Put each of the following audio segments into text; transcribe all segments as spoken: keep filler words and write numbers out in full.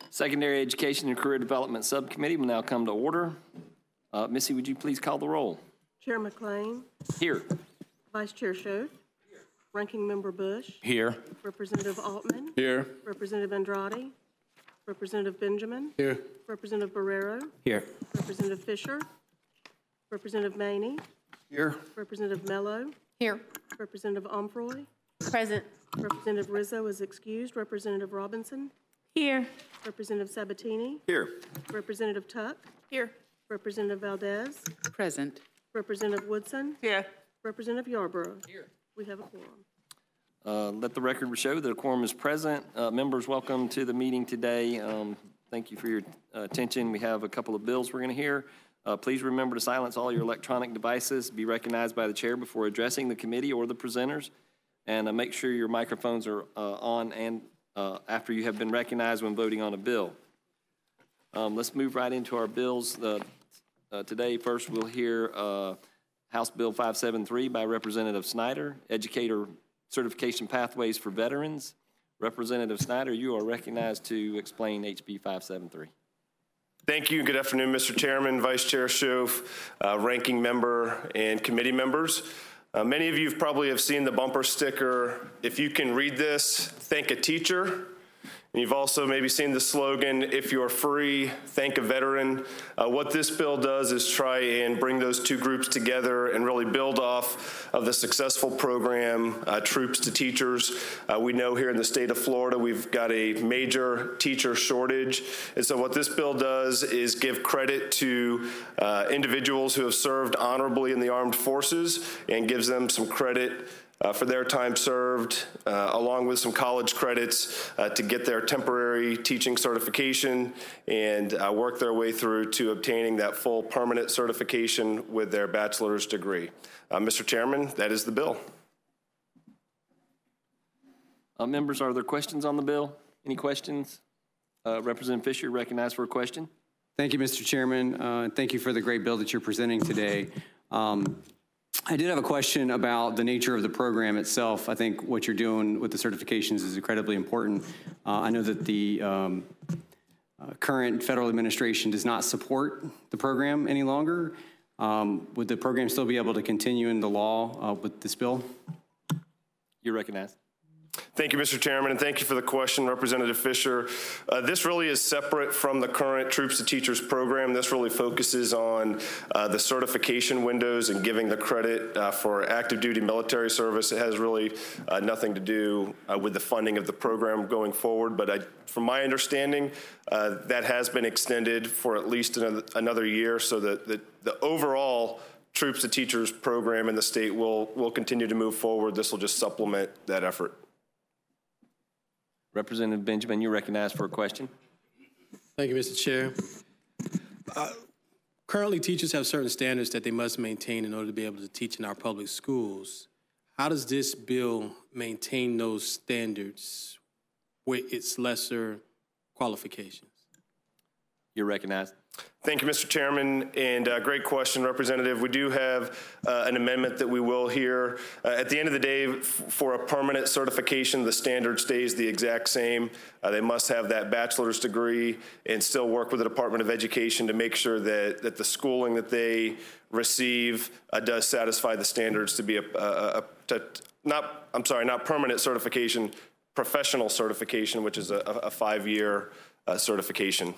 Secondary Education and Career Development Subcommittee will now come to order. Uh, Missy, would you please call the roll? Chair McLean. Here. Vice Chair Schoaf. Here. Ranking Member Bush. Here. Representative Altman. Here. Representative Andrade. Representative Benjamin. Here. Representative Barrero. Here. Representative Fisher. Representative Maney. Here. Representative Mello. Here. Representative Omfroy. Present. Representative Rizzo is excused. Representative Robinson. Here. Representative Sabatini. Here. Representative Tuck. Here. Representative Valdez. Present. Representative Woodson. Here. Representative Yarborough. Here. We have a quorum. Uh, let the record show that a quorum is present. Uh, members, welcome to the meeting today. Um, thank you for your uh, attention. We have a couple of bills we're going to hear. Uh, please remember to silence all your electronic devices, be recognized by the chair before addressing the committee or the presenters, and uh, make sure your microphones are uh, on and uh, after you have been recognized when voting on a bill. Um, let's move right into our bills. Uh, uh, today, first we'll hear uh, House Bill five seventy-three by Representative Snyder, Educator Certification Pathways for Veterans. Representative Snyder, you are recognized to explain H B five seventy-three. Thank you. Good afternoon, Mister Chairman, Vice Chair Schoaf, uh, Ranking Member, and committee members. Uh, many of you probably have seen the bumper sticker, "If you can read this, thank a teacher." And you've also maybe seen the slogan, "If you're free, thank a veteran." Uh, what this bill does is try and bring those two groups together and really build off of the successful program, uh, Troops to Teachers. Uh, we know here in the state of Florida, we've got a major teacher shortage. And so what this bill does is give credit to uh, individuals who have served honorably in the armed forces and gives them some credit Uh, for their time served, uh, along with some college credits uh, to get their temporary teaching certification and uh, work their way through to obtaining that full permanent certification with their bachelor's degree. Uh, Mister Chairman, that is the bill. Uh, members, are there questions on the bill? Any questions? Uh, Representative Fisher, recognized for a question. Thank you, Mister Chairman. Uh, thank you for the great bill that you're presenting today. Um, I did have a question about the nature of the program itself. I think what you're doing with the certifications is incredibly important. Uh, I know that the um, uh, current federal administration does not support the program any longer. Um, would the program still be able to continue in the law uh, with this bill? You're recognized. Thank you, Mister Chairman, and thank you for the question, Representative Fisher. Uh, this really is separate from the current Troops to Teachers program. This really focuses on uh, the certification windows and giving the credit uh, for active duty military service. It has really uh, nothing to do uh, with the funding of the program going forward, but I, from my understanding, uh, that has been extended for at least another, another year, so that the, the overall Troops to Teachers program in the state will, will continue to move forward. This will just supplement that effort. Representative Benjamin, you're recognized for a question. Thank you, Mister Chair. Uh, currently, teachers have certain standards that they must maintain in order to be able to teach in our public schools. How does this bill maintain those standards with its lesser qualifications? You're recognized. Thank you, Mister Chairman, and uh, great question, Representative. We do have uh, an amendment that we will hear. Uh, at the end of the day, f for a permanent certification, the standard stays the exact same. Uh, they must have that bachelor's degree and still work with the Department of Education to make sure that, that the schooling that they receive uh, does satisfy the standards to be a, a, a to, not, I'm sorry, not permanent certification, professional certification, which is a, a five-year uh, certification.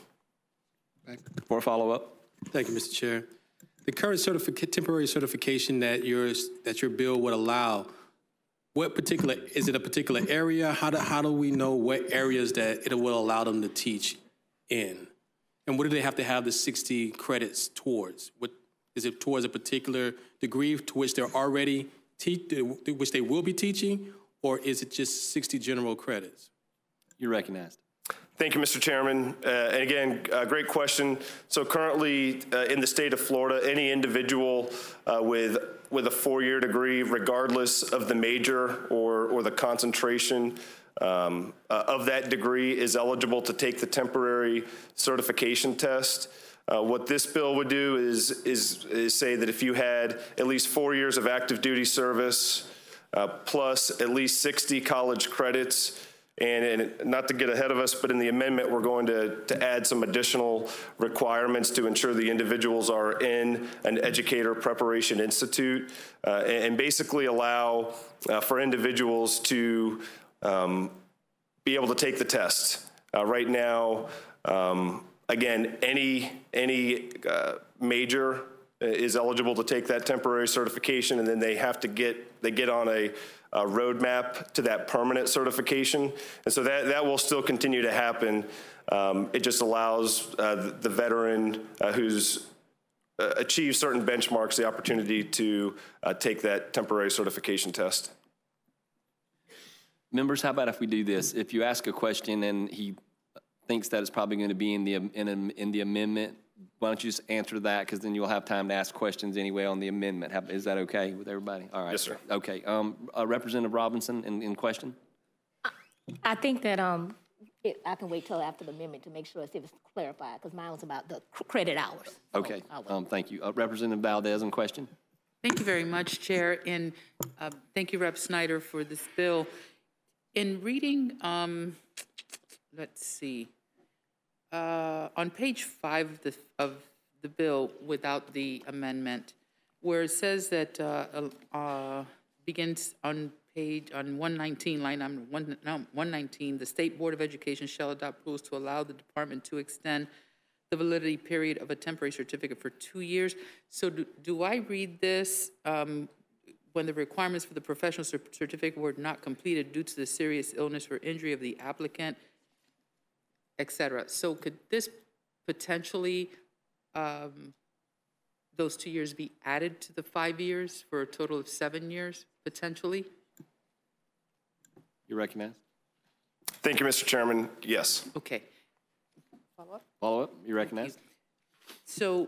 For a follow-up. Thank you, Mister Chair. The current certific temporary certification that yours that your bill would allow, what particular is it? A particular area? How do how do we know what areas that it will allow them to teach in? And what do they have to have the sixty credits towards? What is it towards a particular degree to which they're already teach, which they will be teaching, or is it just sixty general credits? You're recognized. Thank you, Mister Chairman. Uh, and again, uh, great question. So currently uh, in the state of Florida, any individual uh, with with a four-year degree, regardless of the major or, or the concentration um, uh, of that degree, is eligible to take the temporary certification test. Uh, what this bill would do is, is, is say that if you had at least four years of active duty service, uh, plus at least sixty college credits, And, and not to get ahead of us, but in the amendment, we're going to, to add some additional requirements to ensure the individuals are in an educator preparation institute, uh, and, and basically allow uh, for individuals to um, be able to take the test. Uh, right now, um, again, any, any uh, major is eligible to take that temporary certification, and then they have to get, they get on a, a roadmap to that permanent certification. And so that, that will still continue to happen. Um, it just allows uh, the, the veteran uh, who's uh, achieved certain benchmarks the opportunity to uh, take that temporary certification test. Members, how about if we do this? If you ask a question and he thinks that it's probably going to be in the, in, in the amendment, why don't you just answer that, because then you'll have time to ask questions anyway on the amendment. How, is that okay with everybody? All right. Yes, sir. Okay. Um, uh, Representative Robinson, in, in question? I think that um, it, I can wait till after the amendment to make sure if it's clarified, because mine was about the cr- credit hours. So Okay. I'll wait. Um, thank you. Uh, Representative Valdez, in question? Thank you very much, Chair, and uh, thank you, Rep Snyder, for this bill. In reading, um, let's see, uh, on page five of the, of the bill without the amendment, where it says that uh, uh, begins on page, on one nineteen, line number one, no, one nineteen, the State Board of Education shall adopt rules to allow the department to extend the validity period of a temporary certificate for two years. So do, do I read this um, when the requirements for the professional cer- certificate were not completed due to the serious illness or injury of the applicant, et cetera? So could this potentially, um, those two years be added to the five years for a total of seven years, potentially? You recognize? Thank you, Mister Chairman. Yes. Okay. Follow up? You recognize? So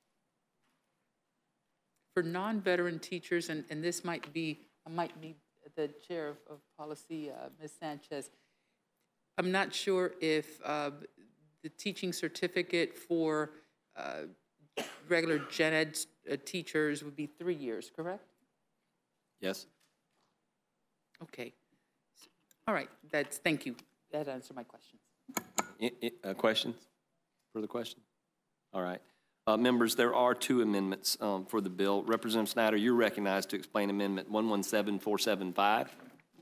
for non-veteran teachers, and, and this might be, I might be the chair of, of policy, uh, Miz Sanchez, I'm not sure if uh, the teaching certificate for uh, regular gen ed uh, teachers would be three years, correct? Yes. Okay. All right, that's, thank you. That answered my question. I, I, uh, questions? Further questions? All right. Uh, members, there are two amendments um, for the bill. Representative Snyder, you're recognized to explain Amendment one one seven four seven five.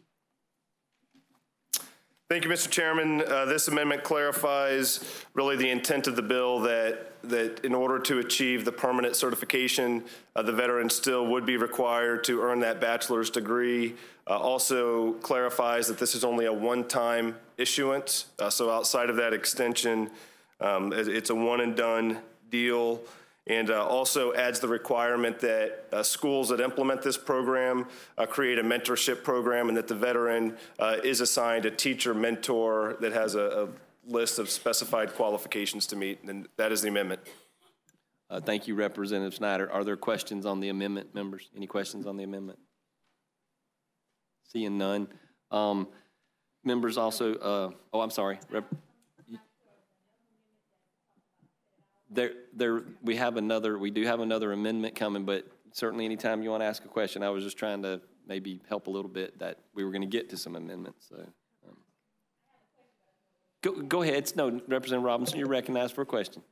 Thank you, Mister Chairman. Uh, this amendment clarifies really the intent of the bill that, that in order to achieve the permanent certification, uh, the veteran still would be required to earn that bachelor's degree. Uh, also clarifies that this is only a one-time issuance. Uh, so outside of that extension, um, it, it's a one-and-done deal. And uh, also adds the requirement that uh, schools that implement this program uh, create a mentorship program, and that the veteran uh, is assigned a teacher mentor that has a, a list of specified qualifications to meet, and that is the amendment. Uh, thank you, Representative Snyder. Are there questions on the amendment, members? Any questions on the amendment? Seeing none. Um, members also, uh, oh, I'm sorry. Rep There, there, we have another, we do have another amendment coming, but certainly anytime you want to ask a question, I was just trying to maybe help a little bit that we were going to get to some amendments. So, um, go, go ahead. No, Representative Robinson, you're recognized for a question.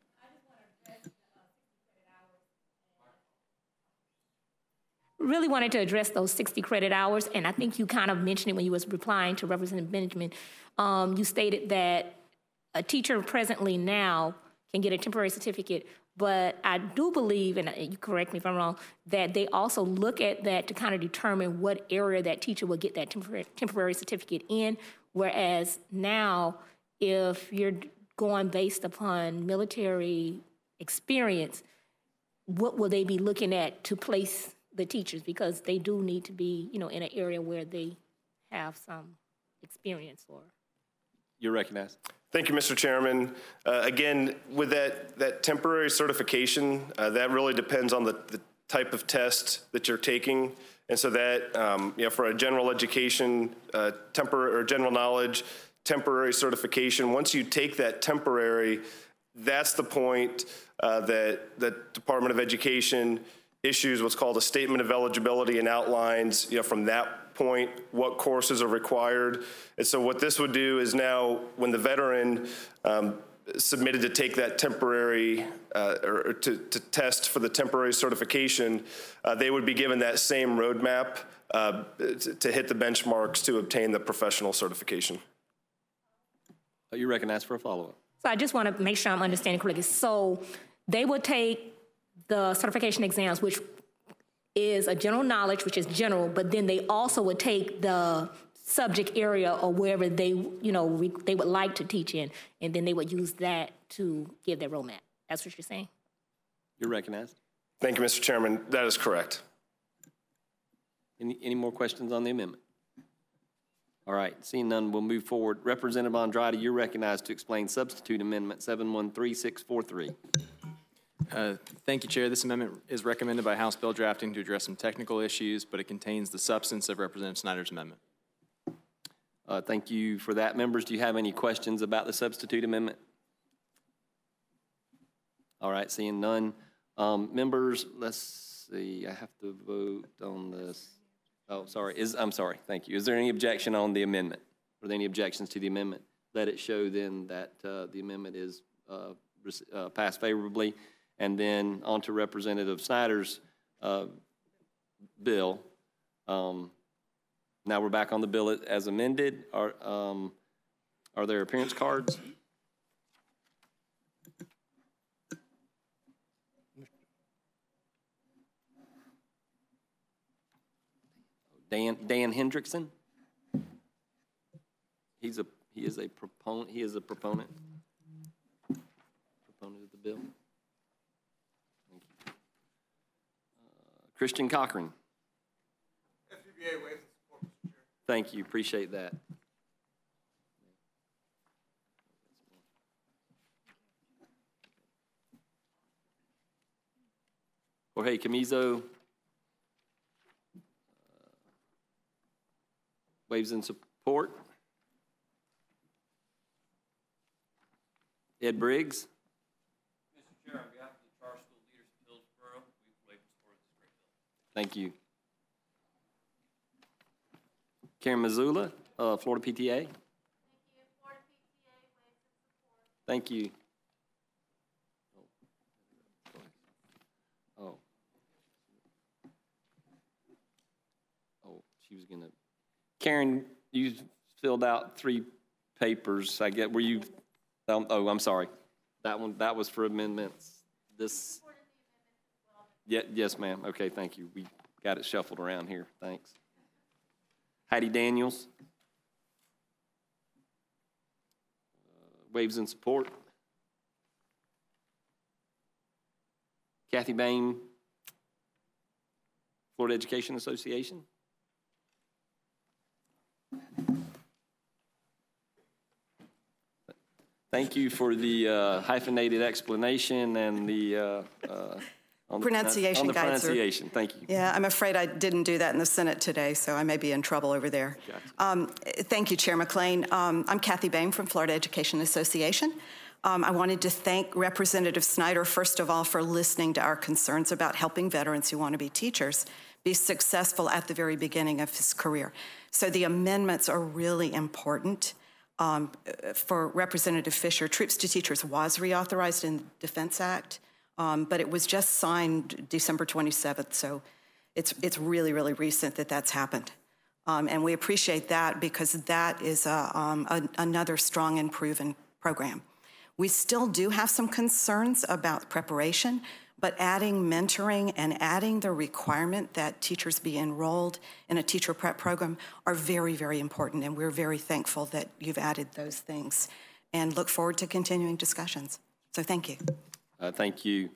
Really wanted to address those sixty credit hours, and I think you kind of mentioned it when you was replying to Representative Benjamin. Um, you stated that a teacher presently now can get a temporary certificate, but I do believe, and you correct me if I'm wrong, that they also look at that to kind of determine what area that teacher will get that temporary, temporary certificate in, whereas now, if you're going based upon military experience, what will they be looking at to place the teachers? Because they do need to be, you know, in an area where they have some experience or. You're recognized. Thank you, Mister Chairman. Uh, again, with that, that temporary certification, uh, that really depends on the, the type of test that you're taking. And so that, um, you know, for a general education, uh, temporary or general knowledge, temporary certification, once you take that temporary, that's the point uh, that the Department of Education issues what's called a statement of eligibility and outlines, you know, from that point what courses are required. And so what this would do is now when the veteran um, submitted to take that temporary, uh, or to, to test for the temporary certification, uh, they would be given that same roadmap uh, to, to hit the benchmarks to obtain the professional certification. You recognize for a follow-up. So I just want to make sure I'm understanding correctly. So they would take the certification exams, which is a general knowledge, which is general, but then they also would take the subject area or wherever they, you know, re, they would like to teach in, and then they would use that to give their roadmap. That's what you're saying? You're recognized. Thank you, Mister Chairman. That is correct. Any, any more questions on the amendment? All right, seeing none, we'll move forward. Representative Andrade, you're recognized to explain substitute amendment seven one three six four three. Uh, thank you, Chair. This amendment is recommended by House Bill Drafting to address some technical issues, but it contains the substance of Representative Snyder's amendment. Uh, thank you for that. Members, do you have any questions about the substitute amendment? All right, seeing none. Um, members, let's see, I have to vote on this. Oh, sorry, is, I'm sorry, thank you. Is there any objection on the amendment? Are there any objections to the amendment? Let it show then that uh, the amendment is uh, uh, passed favorably. And then on to Representative Snyder's uh, bill. Um, now we're back on the bill as amended. Are, um, are there appearance cards? Dan, Dan Hendrickson? He's a, he is a proponent, he is a proponent. Proponent of the bill. Thank you. Uh, Christian Cochran. S B B A waives support, Mister Chair. Thank you, appreciate that. Jorge Camizo. Waves in support. Ed Briggs. Mister Chair, on behalf of the Charter School leaders of Hillsborough, we waive support of this great bill. Thank you. Karen Missoula, uh, Florida P T A. Thank you. Florida P T A waives support. Thank you. Oh. Oh, she was gonna. Karen, you filled out three papers. I get, were you, um, oh, I'm sorry. That one, that was for amendments. This, yeah, yes, ma'am. Okay, thank you. We got it shuffled around here. Thanks. Hattie Daniels. Uh, waves in support. Kathy Bain, Florida Education Association. Thank you for the uh, hyphenated explanation and the uh, uh, on pronunciation the, on the guide, pronunciation. Sir. Thank you. Yeah, I'm afraid I didn't do that in the Senate today, so I may be in trouble over there. Gotcha. Um, thank you, Chair McLean. Um, I'm Kathy Bain from Florida Education Association. Um, I wanted to thank Representative Snyder, first of all, for listening to our concerns about helping veterans who want to be teachers be successful at the very beginning of his career. So the amendments are really important. Um, for Representative Fisher, Troops to Teachers was reauthorized in the Defense Act, um, but it was just signed December twenty-seventh, so it's, it's really, really recent that that's happened. Um, and we appreciate that because that is a, um, a, another strong and proven program. We still do have some concerns about preparation, but adding mentoring and adding the requirement that teachers be enrolled in a teacher prep program are very, very important, and we're very thankful that you've added those things and look forward to continuing discussions. So thank you. Uh, thank you.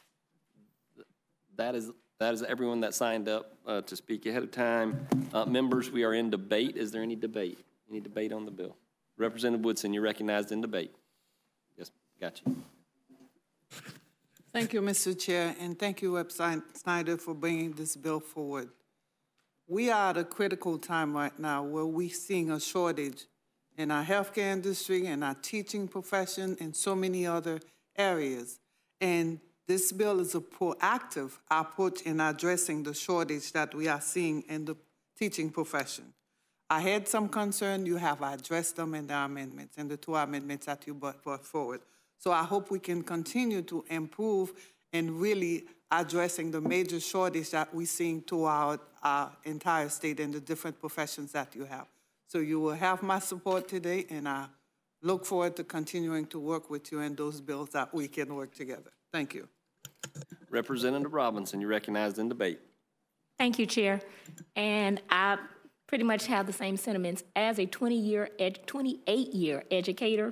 That is, that is everyone that signed up uh, to speak ahead of time. Uh, members, we are in debate. Is there any debate? Any debate on the bill? Representative Woodson, you're recognized in debate. Yes, got you. Thank you, Mister Chair, and thank you, Representative Snyder, for bringing this bill forward. We are at a critical time right now where we're seeing a shortage in our healthcare industry, in our teaching profession, and so many other areas. And this bill is a proactive approach in addressing the shortage that we are seeing in the teaching profession. I had some concern. You have addressed them in the amendments, and the two amendments that you brought brought forward. So I hope we can continue to improve and really addressing the major shortage that we're seeing throughout our entire state and the different professions that you have. So you will have my support today, and I look forward to continuing to work with you in those bills that we can work together. Thank you. Representative Robinson, you're recognized in debate. Thank you, Chair. And I pretty much have the same sentiments. As a twenty-year, twenty-eight-year educator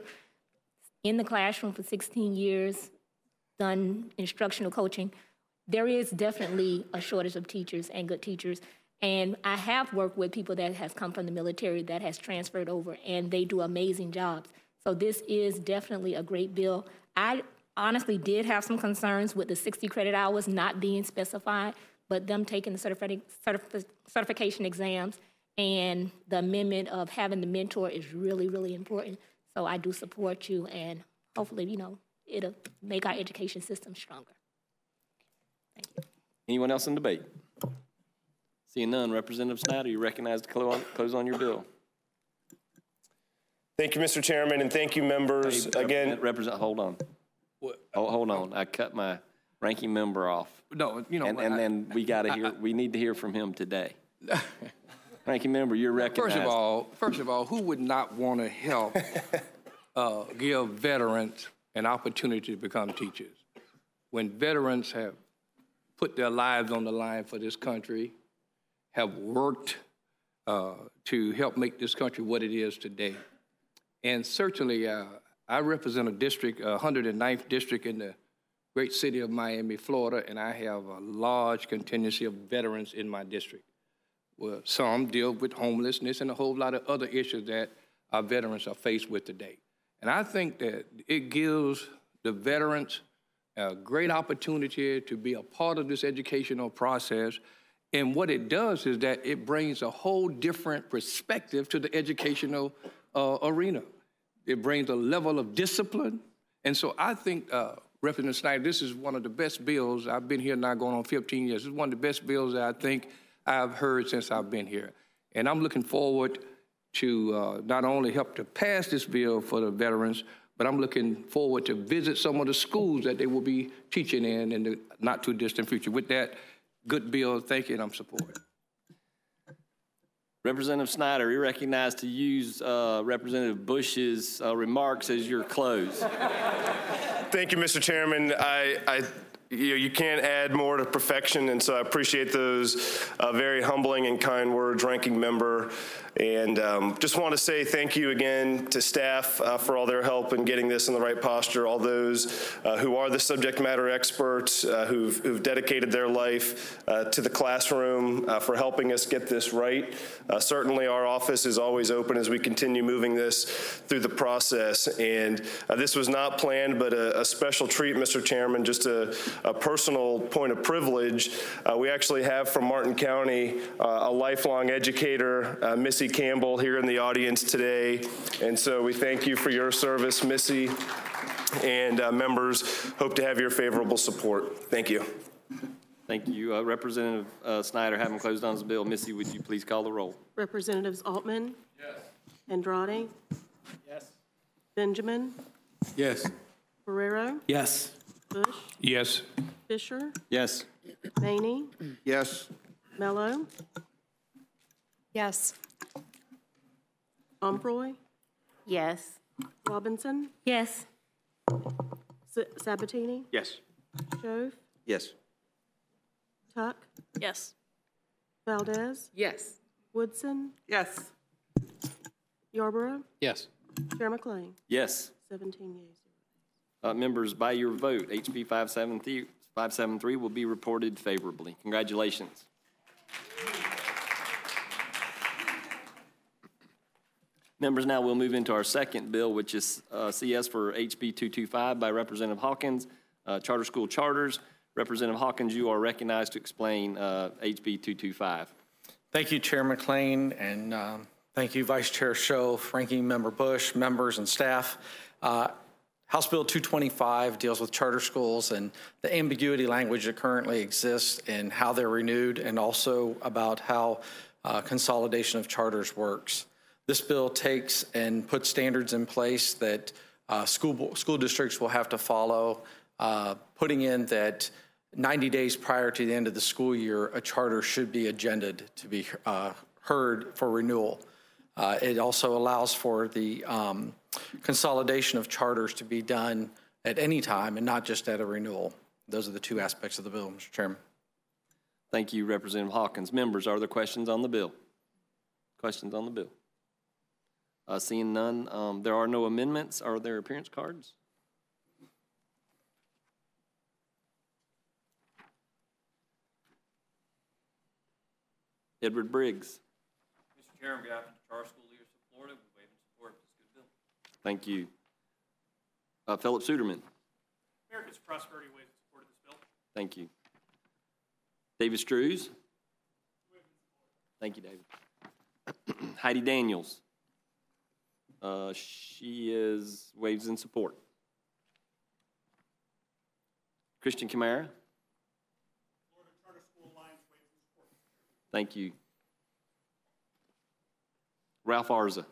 in the classroom for sixteen years, done instructional coaching, there is definitely a shortage of teachers and good teachers. And I have worked with people that has come from the military that has transferred over, and they do amazing jobs. So this is definitely a great bill. I honestly did have some concerns with the sixty credit hours not being specified, but them taking the certifi certif certification exams and the amendment of having the mentor is really, really important. So I do support you, and hopefully, you know, it'll make our education system stronger. Thank you. Anyone else in debate? Seeing none, Representative Snyder, you recognized to close on, close on your bill. Thank you, Mister Chairman, and thank you, members. Hey, Again, Represent, hold on. What? Hold, hold on. I cut my ranking member off. No, you know. And, and I, then we got to hear, we need to hear from him today. Ranking member, you're recognized. First of all, first of all, who would not want to help uh, give veterans an opportunity to become teachers? When veterans have put their lives on the line for this country, have worked uh, to help make this country what it is today. And certainly, uh, I represent a district, uh, one hundred ninth district in the great city of Miami, Florida, and I have a large contingency of veterans in my district. Well, some deal with homelessness and a whole lot of other issues that our veterans are faced with today. And I think that it gives the veterans a great opportunity to be a part of this educational process. And what it does is that it brings a whole different perspective to the educational uh, arena. It brings a level of discipline. And so I think, uh, Representative Snyder, this is one of the best bills. I've been here now going on fifteen years. This is one of the best bills that I think I've heard since I've been here. And I'm looking forward to uh, not only help to pass this bill for the veterans, but I'm looking forward to visit some of the schools that they will be teaching in in the not too distant future. With that, good bill, thank you, and I'm supporting. Representative Snyder, you're recognized to use uh, Representative Bush's uh, remarks as your close. thank you, Mister Chairman. I, I you know, you can't add more to perfection, and so I appreciate those uh, very humbling and kind words, ranking member. And um, just want to say thank you again to staff uh, for all their help in getting this in the right posture, all those uh, who are the subject matter experts, uh, who've, who've dedicated their life uh, to the classroom uh, for helping us get this right. Uh, certainly our office is always open as we continue moving this through the process. And uh, this was not planned, but a, a special treat, Mister Chairman, just a, a personal point of privilege. Uh, we actually have from Martin County uh, a lifelong educator, uh, Missy Campbell, here in the audience today. And so we thank you for your service, Missy, and uh, members hope to have your favorable support. Thank you. Thank you. Uh, Representative uh, Snyder, having closed on this bill, Missy, would you please call the roll? Representatives Altman? Yes. Andrade? Yes. Benjamin? Yes. Ferrero? Yes. Bush? Yes. Fisher? Yes. Maney? Yes. Mello? Yes. Umfroy? Yes. Robinson? Yes. S Sabatini? Yes. Shove? Yes. Tuck? Yes. Valdez? Yes. Woodson? Yes. Yarborough? Yes. Chair McLean? Yes. seventeen yeas. Uh, members, by your vote, H B five seventy-three will be reported favorably. Congratulations. Members, now we'll move into our second bill, which is uh, C S for H B two twenty-five by Representative Hawkins, uh, charter school charters. Representative Hawkins, you are recognized to explain uh, H B two twenty-five. Thank you, Chair McLean, and um, thank you, Vice Chair Schoaf, Ranking Member Bush, members and staff. Uh, House Bill two twenty-five deals with charter schools and the ambiguity language that currently exists and how they're renewed, and also about how uh, consolidation of charters works. This bill takes and puts standards in place that uh, school, school districts will have to follow, uh, putting in that ninety days prior to the end of the school year, a charter should be agended to be uh, heard for renewal. Uh, it also allows for the um, consolidation of charters to be done at any time and not just at a renewal. Those are the two aspects of the bill, Mister Chairman. Thank you, Representative Hawkins. Members, are there questions on the bill? Questions on the bill? Uh, seeing none, um, there are no amendments. Are there appearance cards? Edward Briggs. Mister Chair, on behalf of the Charter School Leaders of Florida, we waive and support this good bill. Thank you. Uh, Philip Suderman. America's Prosperity waives and support of this bill. Thank you. David Strews. Thank you, David. Heidi Daniels. Uh, she is waves in support. Christian Camara. Florida Charter School Alliance waives and support. Thank you. Ralph Arza.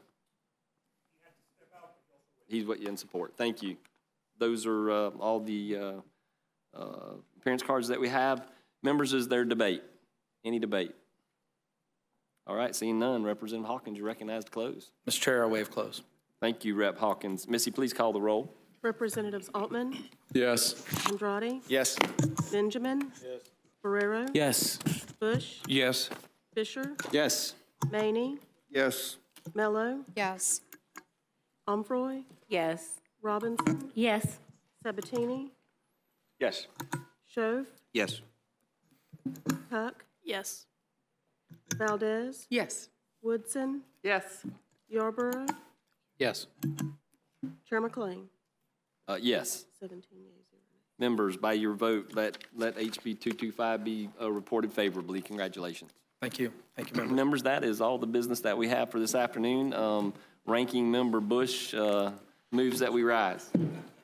He's what you in support. Thank you. Those are uh, all the uh, uh, appearance cards that we have. Members, is there debate? Any debate? All right, seeing none, Representative Hawkins, you recognize to close. Mister Chair, I waive close. Thank you, Rep Hawkins. Missy, please call the roll. Representatives Altman, Yes. Andrade, Yes. Benjamin, Yes. Ferrero, Yes. Bush, Yes. Fisher, Yes. Maney, Yes. Mello, Yes. Omfroy, Yes. Robinson, Yes. Sabatini, Yes. Shove, Yes. Tuck, Yes. Valdez, Yes. Woodson, Yes. Yarborough, Yes. Chair McLean, Uh, yes. seventeen yeas, zero nays. Members, by your vote, let, let H B two twenty-five be uh, reported favorably. Congratulations. Thank you. Thank you, members. Members, that is all the business that we have for this afternoon. Um, Ranking Member Bush uh, moves that we rise.